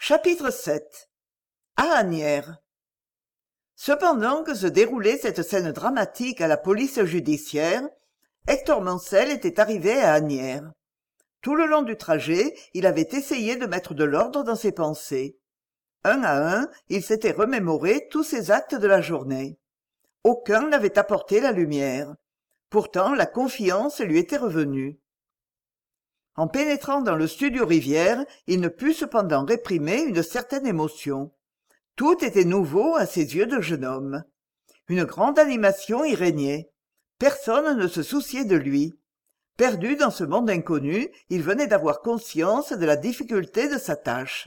Chapitre 7. À Asnières. Cependant que se déroulait cette scène dramatique à la police judiciaire, Hector Mansel était arrivé à Asnières. Tout le long du trajet, il avait essayé de mettre de l'ordre dans ses pensées. Un à un, il s'était remémoré tous ses actes de la journée. Aucun n'avait apporté la lumière. Pourtant, la confiance lui était revenue. En pénétrant dans le studio Rivière, il ne put cependant réprimer une certaine émotion. Tout était nouveau à ses yeux de jeune homme. Une grande animation y régnait. Personne ne se souciait de lui. Perdu dans ce monde inconnu, il venait d'avoir conscience de la difficulté de sa tâche.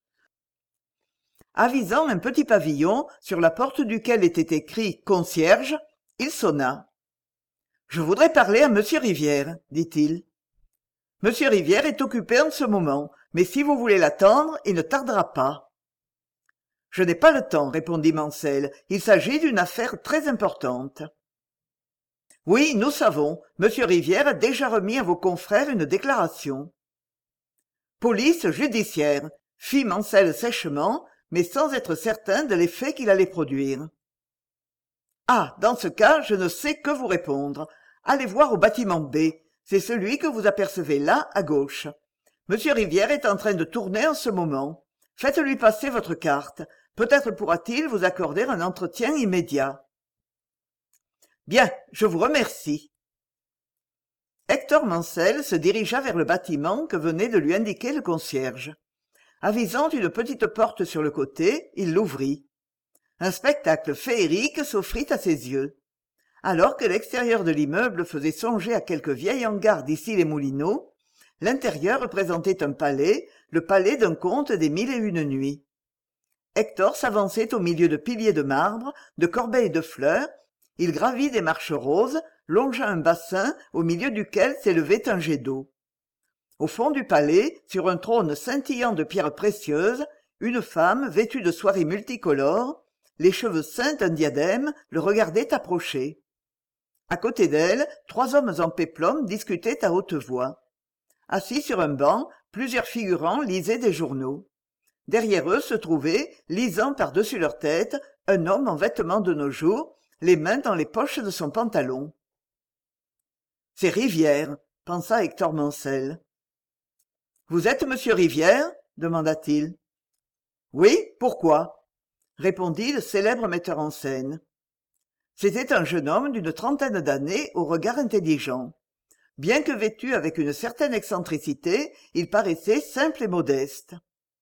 Avisant un petit pavillon, sur la porte duquel était écrit « Concierge », il sonna. « Je voudrais parler à monsieur Rivière, dit-il. Monsieur Rivière est occupé en ce moment, mais si vous voulez l'attendre, il ne tardera pas. Je n'ai pas le temps, répondit Mansel. Il s'agit d'une affaire très importante. Oui, nous savons. Monsieur Rivière a déjà remis à vos confrères une déclaration. Police judiciaire, fit Mansel sèchement, mais sans être certain de l'effet qu'il allait produire. Ah, dans ce cas, je ne sais que vous répondre. Allez voir au bâtiment B. C'est celui que vous apercevez là, à gauche. Monsieur Rivière est en train de tourner en ce moment. Faites-lui passer votre carte. Peut-être pourra-t-il vous accorder un entretien immédiat. Bien, je vous remercie. Hector Mansel se dirigea vers le bâtiment que venait de lui indiquer le concierge. Avisant une petite porte sur le côté, il l'ouvrit. Un spectacle féerique s'offrit à ses yeux. Alors que l'extérieur de l'immeuble faisait songer à quelque vieil hangar d'ici les Moulineaux, l'intérieur représentait un palais, le palais d'un conte des 1001 nuits. Hector s'avançait au milieu de piliers de marbre, de corbeilles de fleurs. Il gravit des marches roses, longea un bassin au milieu duquel s'élevait un jet d'eau. Au fond du palais, sur un trône scintillant de pierres précieuses, une femme vêtue de soieries multicolores, les cheveux ceints d'un diadème, le regardait approcher. À côté d'elle, 3 hommes en péplum discutaient à haute voix. Assis sur un banc, plusieurs figurants lisaient des journaux. Derrière eux se trouvait, lisant par-dessus leur tête, un homme en vêtements de nos jours, les mains dans les poches de son pantalon. « C'est Rivière », pensa Hector Mansel. « Vous êtes monsieur Rivière ?» demanda-t-il. « Oui, pourquoi ?» répondit le célèbre metteur en scène. C'était un jeune homme d'une trentaine d'années au regard intelligent. Bien que vêtu avec une certaine excentricité, il paraissait simple et modeste.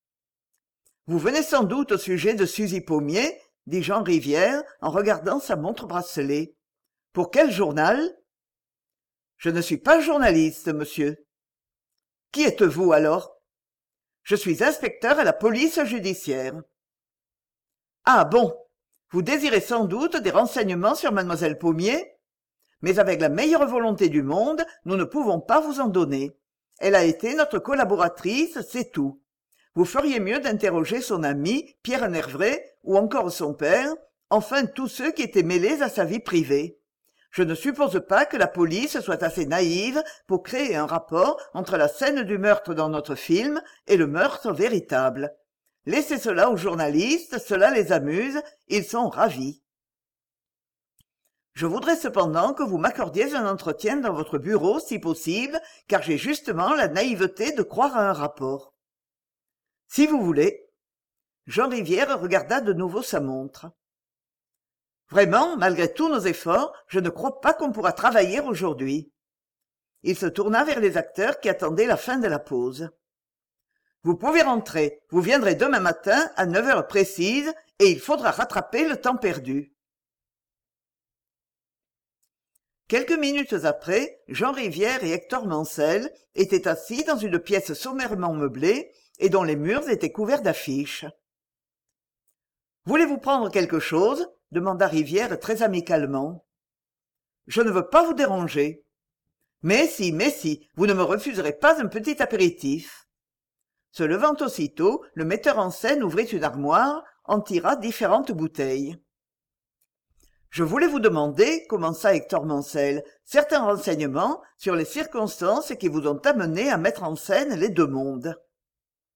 « Vous venez sans doute au sujet de Suzy Pommier ?» dit Jean Rivière en regardant sa montre-bracelet. « Pour quel journal ?»« Je ne suis pas journaliste, monsieur. »« Qui êtes-vous alors ?»« Je suis inspecteur à la police judiciaire. »« Ah bon, vous désirez sans doute des renseignements sur mademoiselle Pommier ? Mais avec la meilleure volonté du monde, nous ne pouvons pas vous en donner. Elle a été notre collaboratrice, c'est tout. Vous feriez mieux d'interroger son ami, Pierre Nervret, ou encore son père, enfin tous ceux qui étaient mêlés à sa vie privée. Je ne suppose pas que la police soit assez naïve pour créer un rapport entre la scène du meurtre dans notre film et le meurtre véritable. Laissez cela aux journalistes, cela les amuse, ils sont ravis. Je voudrais cependant que vous m'accordiez un entretien dans votre bureau, si possible, car j'ai justement la naïveté de croire à un rapport. Si vous voulez. Jean Rivière regarda de nouveau sa montre. Vraiment, malgré tous nos efforts, je ne crois pas qu'on pourra travailler aujourd'hui. Il se tourna vers les acteurs qui attendaient la fin de la pause. Vous pouvez rentrer, vous viendrez demain matin à 9 heures précises et il faudra rattraper le temps perdu. Quelques minutes après, Jean Rivière et Hector Mansel étaient assis dans une pièce sommairement meublée et dont les murs étaient couverts d'affiches. « Voulez-vous prendre quelque chose ?» demanda Rivière très amicalement. « Je ne veux pas vous déranger. »« Mais si, vous ne me refuserez pas un petit apéritif. » Se levant aussitôt, le metteur en scène ouvrit une armoire, en tira différentes bouteilles. « Je voulais vous demander, commença Hector Mansel, certains renseignements sur les circonstances qui vous ont amené à mettre en scène les deux mondes. »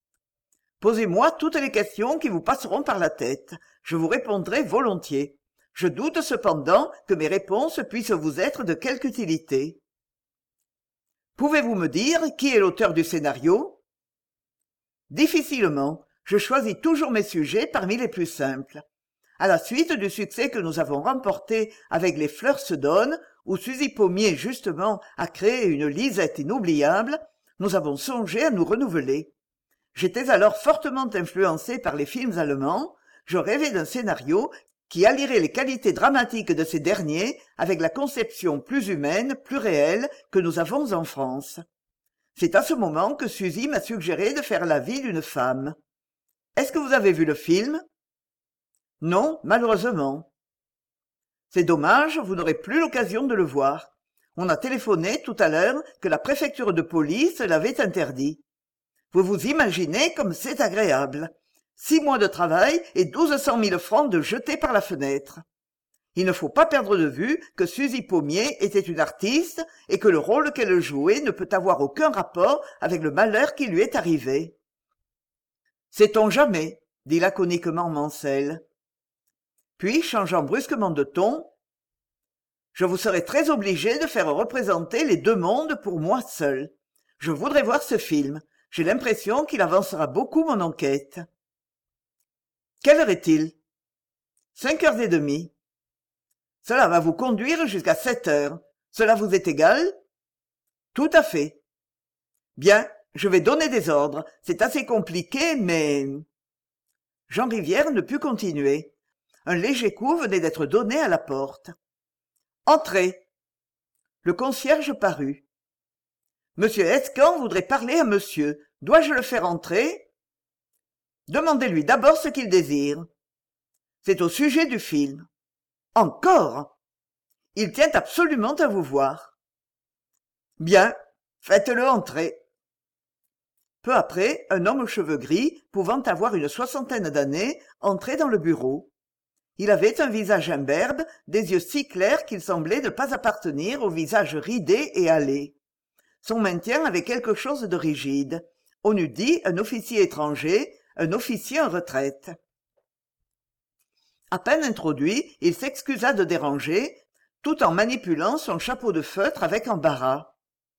Posez-moi toutes les questions qui vous passeront par la tête. Je vous répondrai volontiers. Je doute cependant que mes réponses puissent vous être de quelque utilité. Pouvez-vous me dire qui est l'auteur du scénario? Difficilement. Je choisis toujours mes sujets parmi les plus simples. À la suite du succès que nous avons remporté avec Les Fleurs se donnent, où Suzy Pommier justement a créé une Lisette inoubliable, nous avons songé à nous renouveler. J'étais alors fortement influencé par les films allemands. Je rêvais d'un scénario qui allierait les qualités dramatiques de ces derniers avec la conception plus humaine, plus réelle que nous avons en France. C'est à ce moment que Suzy m'a suggéré de faire la vie d'une femme. Est-ce que vous avez vu le film? Non, malheureusement. C'est dommage, vous n'aurez plus l'occasion de le voir. On a téléphoné tout à l'heure que la préfecture de police l'avait interdit. Vous vous imaginez comme c'est agréable. 6 mois de travail et 1200 000 francs de jetés par la fenêtre. Il ne faut pas perdre de vue que Suzy Pommier était une artiste et que le rôle qu'elle jouait ne peut avoir aucun rapport avec le malheur qui lui est arrivé. « Sait-on jamais ?» dit laconiquement Mansel. Puis, changeant brusquement de ton, « Je vous serai très obligé de faire représenter les deux mondes pour moi seul. Je voudrais voir ce film. J'ai l'impression qu'il avancera beaucoup mon enquête. » Quelle heure est-il? 5h30. Cela va vous conduire jusqu'à 7h. Cela vous est égal? Tout à fait. Bien, je vais donner des ordres. C'est assez compliqué, mais... Jean Rivière ne put continuer. Un léger coup venait d'être donné à la porte. Entrez. Le concierge parut. Monsieur Escan voudrait parler à monsieur. Dois-je le faire entrer? Demandez-lui d'abord ce qu'il désire. C'est au sujet du film. Encore? Il tient absolument à vous voir. Bien, faites-le entrer. Peu après, un homme aux cheveux gris, pouvant avoir une 60aine d'années, entrait dans le bureau. Il avait un visage imberbe, des yeux si clairs qu'il semblait ne pas appartenir au visage ridé et hâlé. Son maintien avait quelque chose de rigide. On eût dit un officier étranger, un officier en retraite. À peine introduit, il s'excusa de déranger, tout en manipulant son chapeau de feutre avec embarras.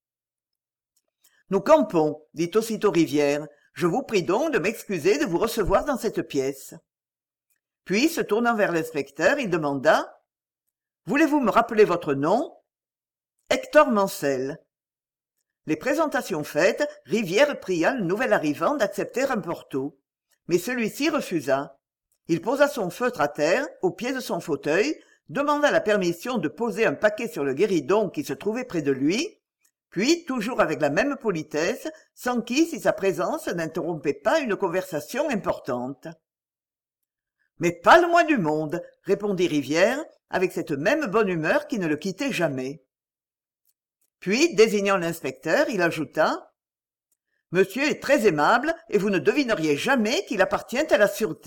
« Nous campons, dit aussitôt Rivière. Je vous prie donc de m'excuser de vous recevoir dans cette pièce. » Puis, se tournant vers l'inspecteur, il demanda « Voulez-vous me rappeler votre nom ?»« Hector Mansel. » Les présentations faites, Rivière pria le nouvel arrivant d'accepter un porto. Mais celui-ci refusa. Il posa son feutre à terre, au pied de son fauteuil, demanda la permission de poser un paquet sur le guéridon qui se trouvait près de lui, puis, toujours avec la même politesse, s'enquit si sa présence n'interrompait pas une conversation importante. « Mais pas le moins du monde, » répondit Rivière, avec cette même bonne humeur qui ne le quittait jamais. Puis, désignant l'inspecteur, il ajouta « Monsieur est très aimable et vous ne devineriez jamais qu'il appartient à la sûreté. »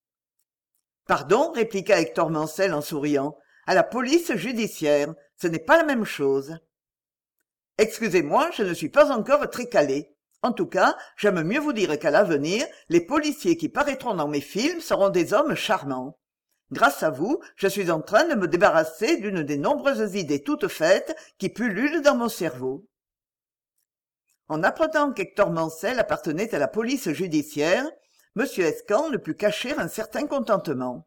« Pardon, » répliqua Hector Mansel en souriant, « à la police judiciaire, ce n'est pas la même chose. » « Excusez-moi, je ne suis pas encore très calé. En tout cas, j'aime mieux vous dire qu'à l'avenir, les policiers qui paraîtront dans mes films seront des hommes charmants. Grâce à vous, je suis en train de me débarrasser d'une des nombreuses idées toutes faites qui pullulent dans mon cerveau. » En apprenant qu'Hector Mansel appartenait à la police judiciaire, M. Escan ne put cacher un certain contentement.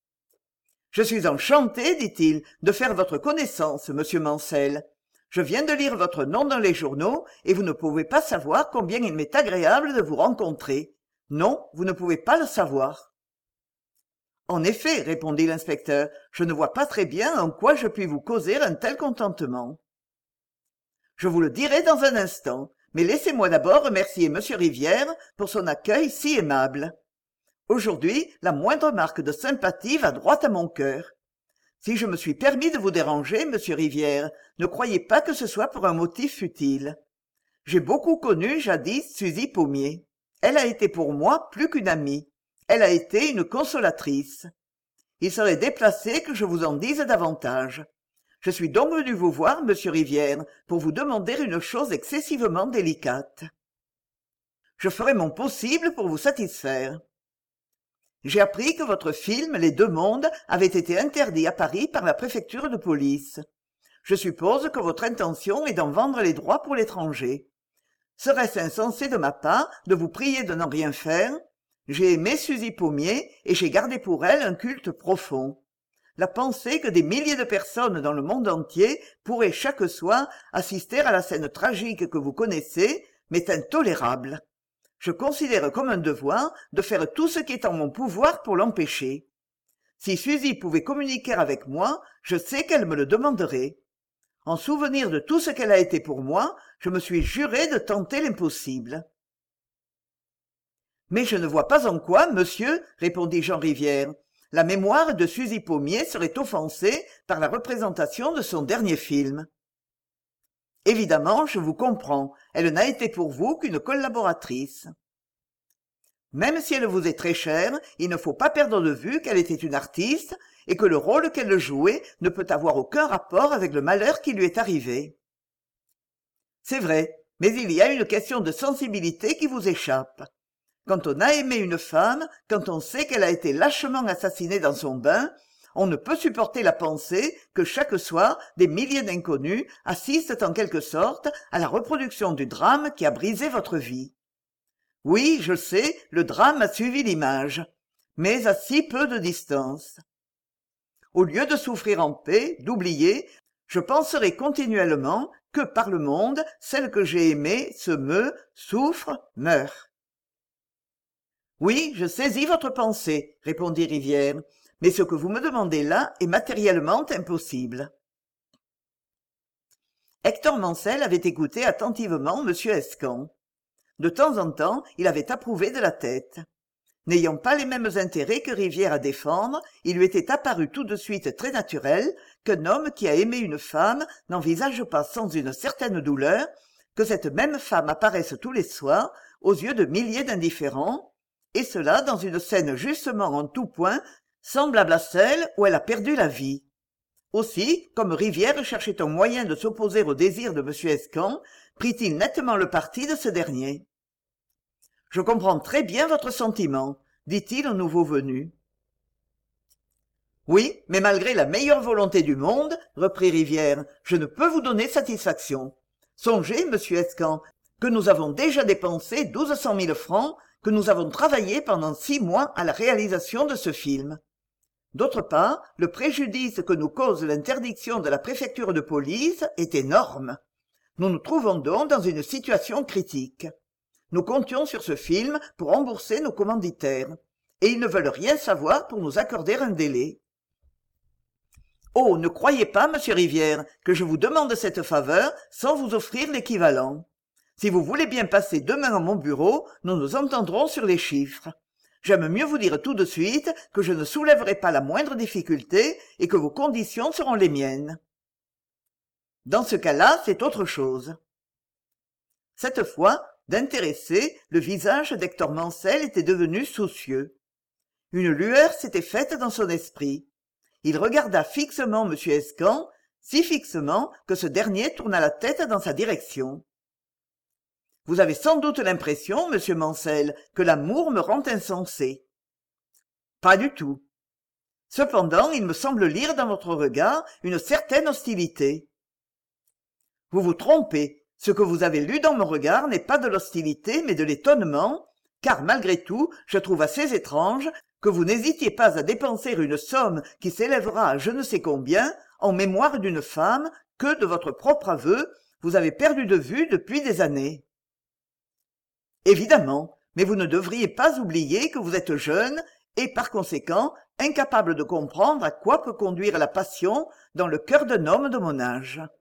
« Je suis enchanté, dit-il, de faire votre connaissance, monsieur Mansel. Je viens de lire votre nom dans les journaux, et vous ne pouvez pas savoir combien il m'est agréable de vous rencontrer. Non, vous ne pouvez pas le savoir. » « En effet, répondit l'inspecteur, je ne vois pas très bien en quoi je puis vous causer un tel contentement. »« Je vous le dirai dans un instant, mais laissez-moi d'abord remercier M. Rivière pour son accueil si aimable. Aujourd'hui, la moindre marque de sympathie va droit à mon cœur. Si je me suis permis de vous déranger, monsieur Rivière, ne croyez pas que ce soit pour un motif futile. J'ai beaucoup connu jadis Suzy Pommier. Elle a été pour moi plus qu'une amie. Elle a été une consolatrice. Il serait déplacé que je vous en dise davantage. Je suis donc venu vous voir, monsieur Rivière, pour vous demander une chose excessivement délicate. Je ferai mon possible pour vous satisfaire. J'ai appris que votre film Les Deux Mondes avait été interdit à Paris par la préfecture de police. Je suppose que votre intention est d'en vendre les droits pour l'étranger. Serait-ce insensé de ma part de vous prier de n'en rien faire? J'ai aimé Suzy Pommier et j'ai gardé pour elle un culte profond. La pensée que des milliers de personnes dans le monde entier pourraient chaque soir assister à la scène tragique que vous connaissez m'est intolérable. Je considère comme un devoir de faire tout ce qui est en mon pouvoir pour l'empêcher. Si Suzy pouvait communiquer avec moi, je sais qu'elle me le demanderait. En souvenir de tout ce qu'elle a été pour moi, je me suis juré de tenter l'impossible. Mais je ne vois pas en quoi, monsieur, répondit Jean Rivière, la mémoire de Suzy Pommier serait offensée par la représentation de son dernier film. Évidemment, je vous comprends, elle n'a été pour vous qu'une collaboratrice. Même si elle vous est très chère, il ne faut pas perdre de vue qu'elle était une artiste et que le rôle qu'elle jouait ne peut avoir aucun rapport avec le malheur qui lui est arrivé. C'est vrai, mais il y a une question de sensibilité qui vous échappe. Quand on a aimé une femme, quand on sait qu'elle a été lâchement assassinée dans son bain, on ne peut supporter la pensée que chaque soir des milliers d'inconnus assistent en quelque sorte à la reproduction du drame qui a brisé votre vie. Oui, je sais, le drame a suivi l'image, mais à si peu de distance. Au lieu de souffrir en paix, d'oublier, je penserai continuellement que par le monde, celle que j'ai aimée se meut, souffre, meurt. Oui, je saisis votre pensée, répondit Rivière, mais ce que vous me demandez là est matériellement impossible. Hector Mancel avait écouté attentivement M. Escamp. De temps en temps, il avait approuvé de la tête. N'ayant pas les mêmes intérêts que Rivière à défendre, il lui était apparu tout de suite très naturel qu'un homme qui a aimé une femme n'envisage pas sans une certaine douleur que cette même femme apparaisse tous les soirs aux yeux de milliers d'indifférents, et cela dans une scène justement en tout point semblable à celle où elle a perdu la vie. Aussi, comme Rivière cherchait un moyen de s'opposer au désir de M. Escamp, prit-il nettement le parti de ce dernier. « Je comprends très bien votre sentiment, » dit-il au nouveau venu. « Oui, mais malgré la meilleure volonté du monde, reprit Rivière, je ne peux vous donner satisfaction. Songez, monsieur Escamp, que nous avons déjà dépensé 1200 000 francs, que nous avons travaillé pendant 6 mois à la réalisation de ce film. D'autre part, le préjudice que nous cause l'interdiction de la préfecture de police est énorme. Nous nous trouvons donc dans une situation critique. Nous comptions sur ce film pour rembourser nos commanditaires, et ils ne veulent rien savoir pour nous accorder un délai. Oh, ne croyez pas, monsieur Rivière, que je vous demande cette faveur sans vous offrir l'équivalent. Si vous voulez bien passer demain à mon bureau, nous nous entendrons sur les chiffres. J'aime mieux vous dire tout de suite que je ne soulèverai pas la moindre difficulté et que vos conditions seront les miennes. Dans ce cas-là, c'est autre chose. Cette fois, d'intéressé, le visage d'Hector Mancel était devenu soucieux. Une lueur s'était faite dans son esprit. Il regarda fixement M. Escamp, si fixement que ce dernier tourna la tête dans sa direction. « Vous avez sans doute l'impression, monsieur Mancel, que l'amour me rend insensé. »« Pas du tout. Cependant, il me semble lire dans votre regard une certaine hostilité. »« Vous vous trompez. Ce que vous avez lu dans mon regard n'est pas de l'hostilité, mais de l'étonnement, car malgré tout, je trouve assez étrange que vous n'hésitiez pas à dépenser une somme qui s'élèvera à je ne sais combien en mémoire d'une femme que, de votre propre aveu, vous avez perdue de vue depuis des années. Évidemment, mais vous ne devriez pas oublier que vous êtes jeune et, par conséquent, incapable de comprendre à quoi peut conduire la passion dans le cœur d'un homme de mon âge.